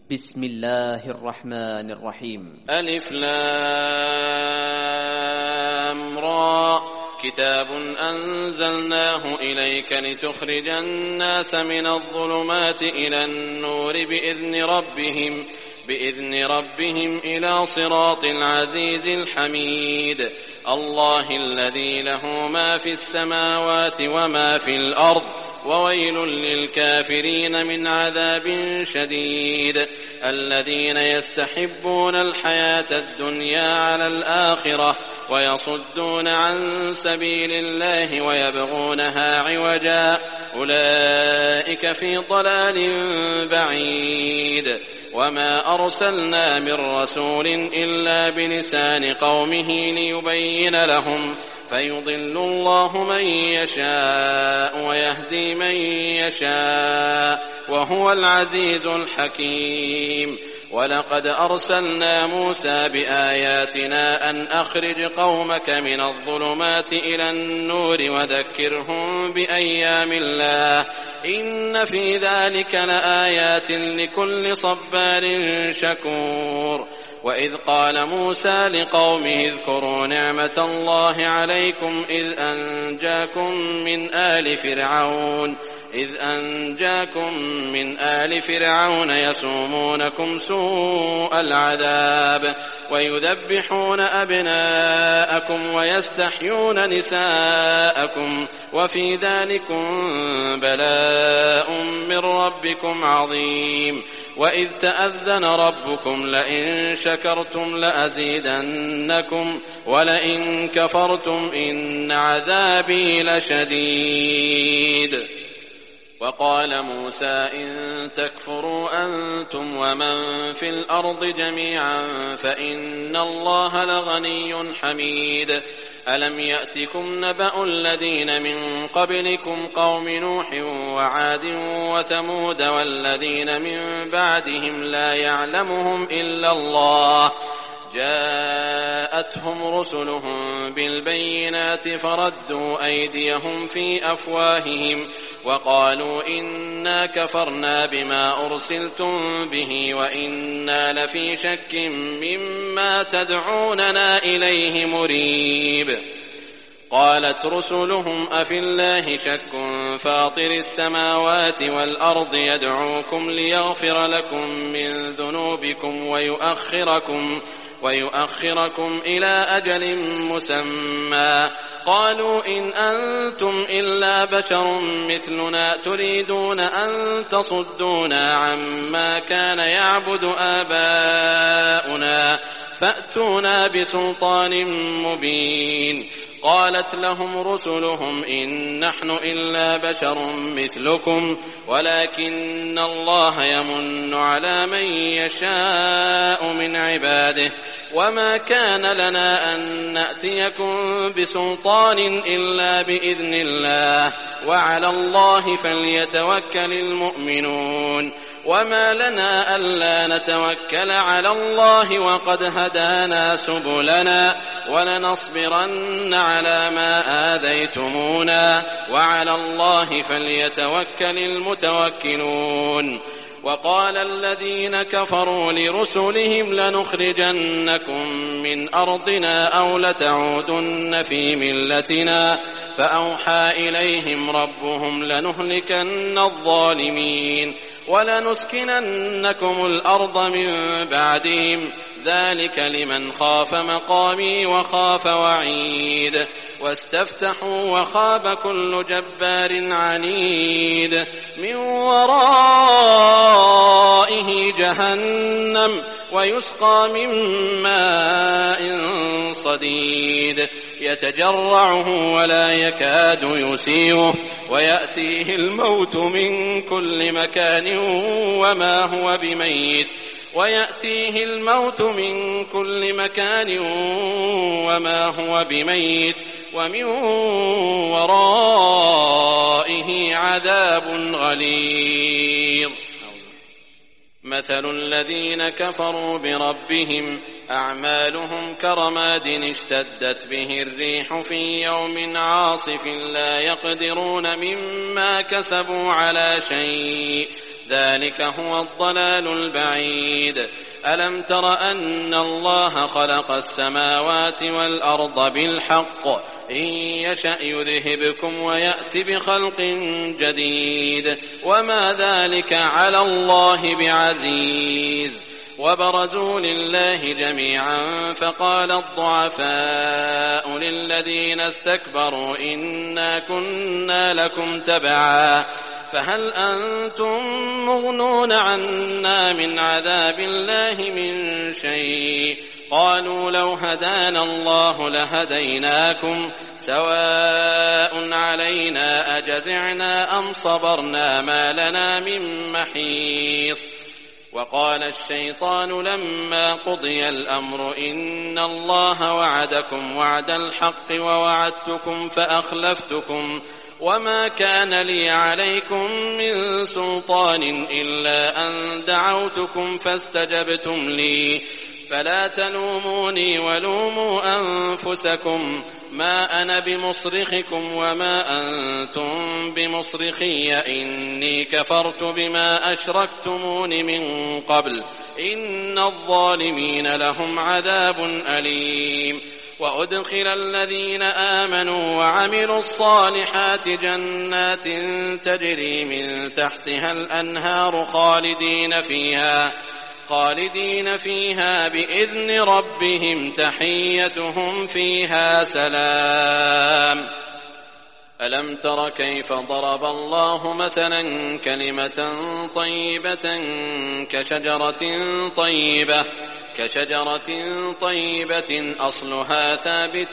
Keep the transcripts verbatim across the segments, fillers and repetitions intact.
بسم الله الرحمن الرحيم. ألف لام را كتاب أنزلناه إليك لتخرج الناس من الظلمات إلى النور بإذن ربهم بإذن ربهم إلى صراط العزيز الحميد الله الذي له ما في السماوات وما في الأرض وويل للكافرين من عذاب شديد الذين يستحبون الحياة الدنيا على الآخرة ويصدون عن سبيل الله ويبغونها عوجا أولئك في ضلال بعيد وما أرسلنا من رسول إلا بلسان قومه ليبين لهم فيضل الله من يشاء ويهدي من يشاء وهو العزيز الحكيم ولقد أرسلنا موسى بآياتنا أن أخرج قومك من الظلمات إلى النور وذكرهم بأيام الله إن في ذلك لآيات لكل صبار شكور وإذ قال موسى لقومه اذكروا نعمة الله عليكم إذ أنجاكم من آل فرعون إذ أنجاكم من آل فرعون يسومونكم سوء العذاب ويذبحون أبناءكم ويستحيون نساءكم وفي ذلكم بلاء من ربكم عظيم وإذ تأذن ربكم لئن شكرتم لأزيدنكم ولئن كفرتم إن عذابي لشديد وقال موسى إن تكفروا أنتم ومن في الأرض جميعا فإن الله لغني حميد ألم يأتكم نبأ الذين من قبلكم قوم نوح وعاد وثمود والذين من بعدهم لا يعلمهم إلا الله جاءتهم رسلهم بالبينات فردوا أيديهم في أفواههم وقالوا إنا كفرنا بما أرسلتم به وإنا لفي شك مما تدعوننا إليه مريب قالت رسلهم أفي الله شك فاطر السماوات والأرض يدعوكم ليغفر لكم من ذنوبكم ويؤخركم ويؤخركم إلى أجل مسمى قالوا إن أنتم إلا بشر مثلنا تريدون أن تصدونا عما كان يعبد آباؤنا فأتونا بسلطان مبين قالت لهم رسلهم إن نحن إلا بشر مثلكم ولكن الله يمن على من يشاء من عباده وما كان لنا أن نأتيكم بسلطان إلا بإذن الله وعلى الله فليتوكل المؤمنون وما لنا ألا نتوكل على الله وقد هدانا سبلنا ولنصبرن على ما آذيتمونا وعلى الله فليتوكل المتوكلون وقال الذين كفروا لرسلهم لنخرجنكم من أرضنا أو لتعودن في ملتنا فأوحى إليهم ربهم لنهلكن الظالمين ولنسكننكم الأرض من بعدهم ذلك لمن خاف مقامي وخاف وعيد واستفتحوا وخاب كل جبار عنيد من ورائه جهنم ويسقى من ماء صديد يتجرعه ولا يكاد يسيغه ويأتيه الموت من كل مكان وما هو بميت ويأتيه الموت من كل مكان وما هو بميت ومن ورائه عذاب غليظ مثل الذين كفروا بربهم أعمالهم كرماد اشتدت به الريح في يوم عاصف لا يقدرون مما كسبوا على شيء ذلك هو الضلال البعيد. ألم تر أن الله خلق السماوات والأرض بالحق إن يشأ يذهبكم ويأتي بخلق جديد وما ذلك على الله بعزيز. وبرزوا لله جميعا فقال الضعفاء للذين استكبروا إنا كنا لكم تبعا فهل أنتم مغنون عنا من عذاب الله من شيء قالوا لو هدانا الله لهديناكم سواء علينا أجزعنا أم صبرنا ما لنا من محيص. وقال الشيطان لما قضي الأمر إن الله وعدكم وعد الحق ووعدتكم فأخلفتكم وما كان لي عليكم من سلطان إلا أن دعوتكم فاستجبتم لي فلا تلوموني ولوموا أنفسكم ما أنا بمصرخكم وما أنتم بمصرخي إني كفرت بما أشركتمون من قبل إن الظالمين لهم عذاب أليم. وأدخل الذين آمنوا وعملوا الصالحات جنات تجري من تحتها الأنهار خالدين فيها خالدين فيها بإذن ربهم تحيتهم فيها سلام. ألم تر كيف ضرب الله مثلا كلمة طيبة كشجرة طيبة كشجرة طيبة أصلها ثابت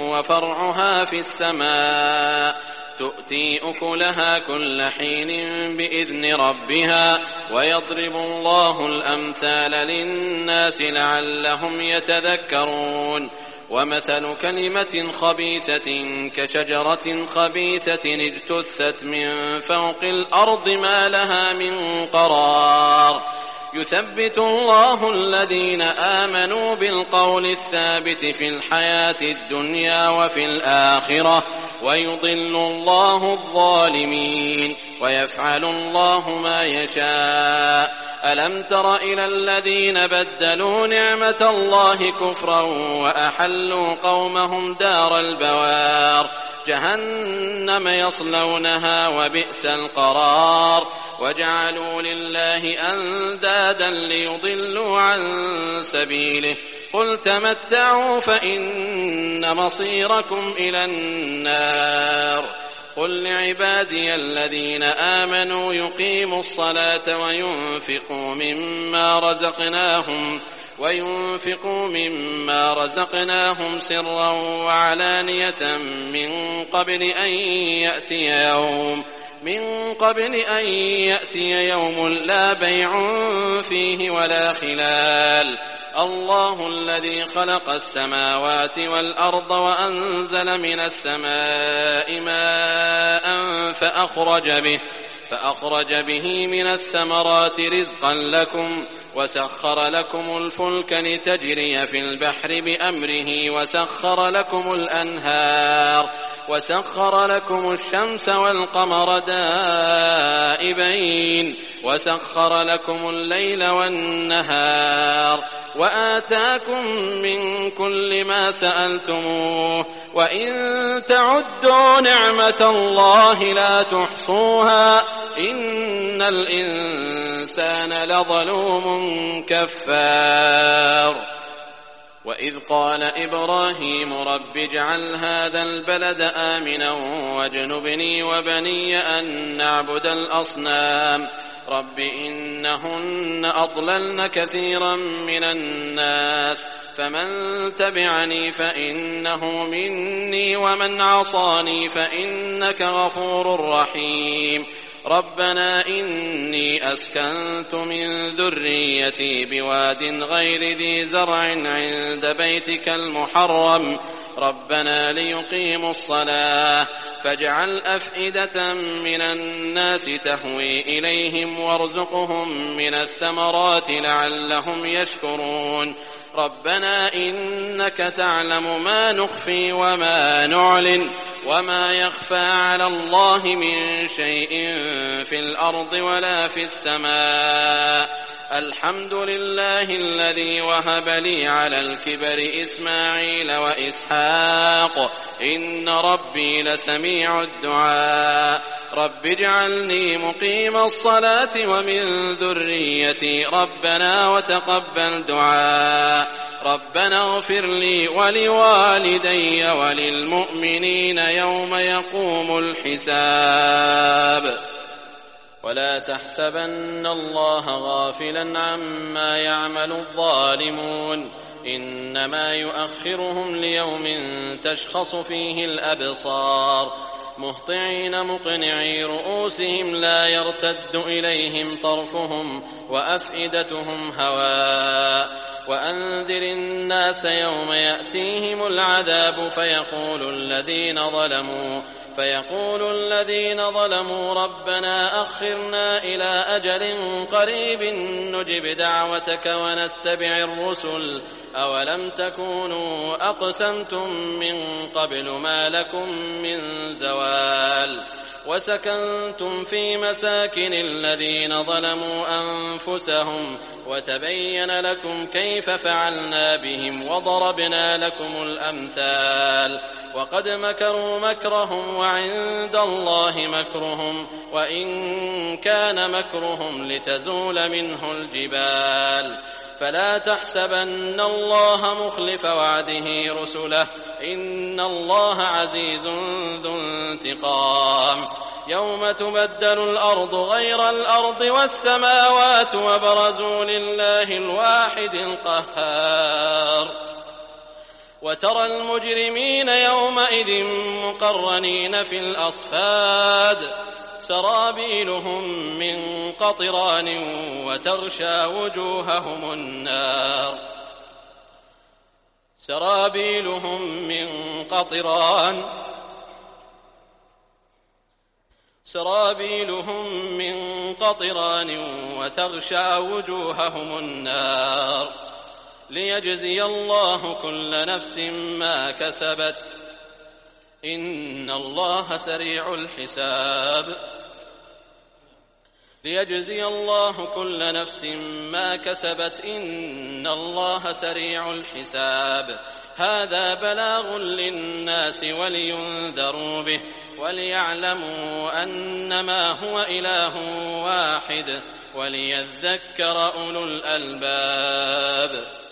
وفرعها في السماء تؤتي أكلها كل حين بإذن ربها ويضرب الله الأمثال للناس لعلهم يتذكرون. ومثل كلمة خبيثة كشجرة خبيثة اجتثت من فوق الأرض ما لها من قرار يثبت الله الذين آمنوا بالقول الثابت في الحياة الدنيا وفي الآخرة ويضل الله الظالمين ويفعل الله ما يشاء. ألم تر إلى الذين بدلوا نعمة الله كفرا وأحلوا قومهم دار البوار جهنم يصلونها وبئس القرار وجعلوا لله أندادا ليضلوا عن سبيله قل تمتعوا فإن مصيركم إلى النار. قل لعبادي الذين آمنوا يقيموا الصلاة وينفقوا مما رزقناهم وينفقوا مما رزقناهم سرا وعلانية من قبل أن يأتي يوم من قبل أن يأتي يوم لا بيع فيه ولا خلال. الله الذي خلق السماوات والأرض وأنزل من السماء ماء فأخرج به فأخرج به من الثمرات رزقا لكم وسخر لكم الفلك لتجري في البحر بأمره وسخر لكم الأنهار وسخر لكم الشمس والقمر دائبين وسخر لكم الليل والنهار وآتاكم من كل ما سألتموه وإن تعدوا نعمة الله لا تحصوها إن الإنسان لظلوم كفار. وإذ قال إبراهيم رب اجعل هذا البلد آمنا واجنبني وبني أن نعبد الأصنام رب إنهن أضللن كثيرا من الناس فمن تبعني فإنه مني ومن عصاني فإنك غفور رحيم. ربنا إني أسكنت من ذريتي بواد غير ذي زرع عند بيتك المحرم ربنا ليقيموا الصلاة فاجعل أفئدة من الناس تهوي إليهم وارزقهم من الثمرات لعلهم يشكرون. ربنا إنك تعلم ما نخفي وما نعلن وما يخفى على الله من شيء في الأرض ولا في السماء الحمد لله الذي وهب لي على الكبر إسماعيل وإسحاق إن ربي لسميع الدعاء رب اجعلني مقيم الصلاة ومن ذريتي ربنا وتقبل دعاء ربنا اغفر لي ولوالدي وللمؤمنين يوم يقوم الحساب ولا تحسبن الله غافلا عما يعمل الظالمون إنما يؤخرهم ليوم تشخص فيه الأبصار مهطعين مقنعي رؤوسهم لا يرتد إليهم طرفهم وأفئدتهم هواء وأنذر الناس يوم يأتيهم العذاب فيقول الذين ظلموا فيقول الذين ظلموا ربنا أخرنا إلى أجل قريب نجب دعوتك ونتبع الرسل أولم تكونوا أقسمتم من قبل ما لكم من زوال وسكنتم في مساكن الذين ظلموا أنفسهم وتبين لكم كيف فعلنا بهم وضربنا لكم الأمثال وقد مكروا مكرهم وعند الله مكرهم وإن كان مكرهم لتزول منه الجبال فلا تحسبن الله مخلف وعده رسله إن الله عزيز ذو انتقام يوم تبدل الأرض غير الأرض والسماوات وبرزوا لله الواحد القهار وترى المجرمين يومئذ مقرنين في الأصفاد سرابيلهم من قطران وتغشى وجوههم النار سرابيلهم من قطران سرابيلهم من قطران وتغشى وجوههم النار ليجزي الله كل نفس ما كسبت إن الله سريع الحساب ليجزي الله كل نفس ما كسبت إن الله سريع الحساب هذا بلاغ للناس ولينذروا به وليعلموا أنما هو إله واحد وليذكر أولو الألباب